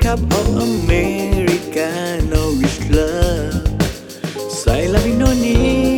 cup of Americano with love ใส่ลาบิโนนี้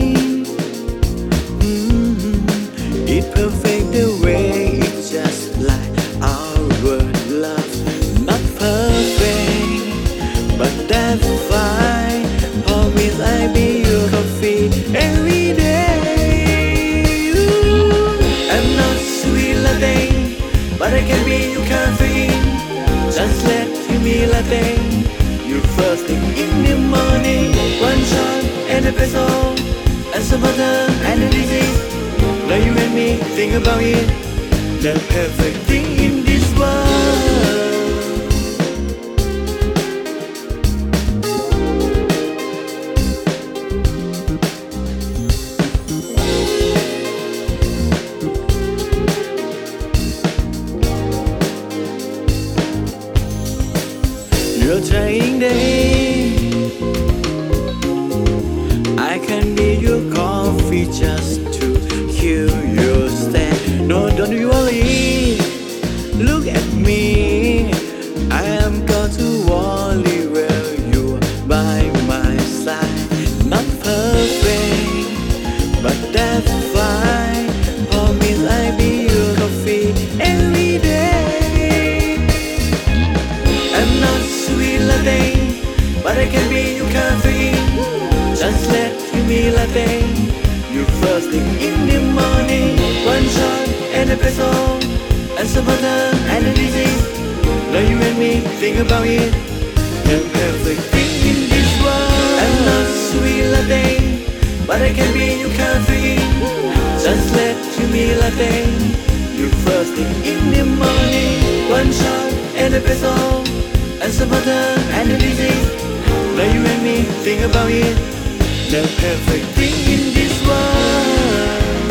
It's perfect the way it's just like our word love Not perfect but that's fine Promise I'll be your coffee every day I'm not sweet latte but I can be your caffeine Just let me latte You first thing in the morning One shot and a peso And some butter and a disease Now you and me think about it The perfect thing in this world You're trying day I can be your coffee just to hear your stare No, don't you worry Look at me I am going to worry where you're by my side Not perfect But that's fine Promise I'll be your coffee every day I'm not sweet latte But I can be your caffeine Just let me latte You first thing in the morning One shot and a peso And some butter and a disease Now you and me think about it The perfect thing in this world I'm not sweet latte But I can be your caffeine Just let me latte You first thing in the morning One shot and a peso And some butter and a disease Now you and me think about it The perfect thing in this world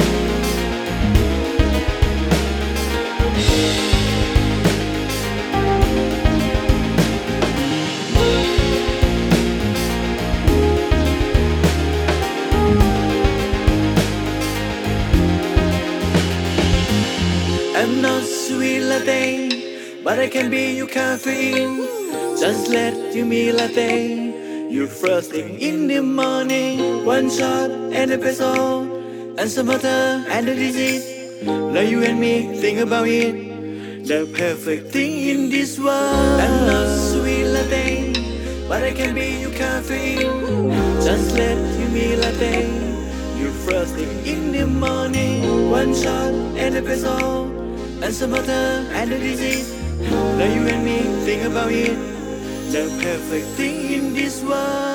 I'm not sweet latte But I can be your caffeine Just let me latte You first thing in the morning One shot and a peso And some butter and a disease Now you and me think about it The perfect thing in this world I'm not sweet latte But I can be your caffeine Just let me latte You first thing in the morning One shot and a peso And some butter and a disease Now you and me think about it The perfect thing in this world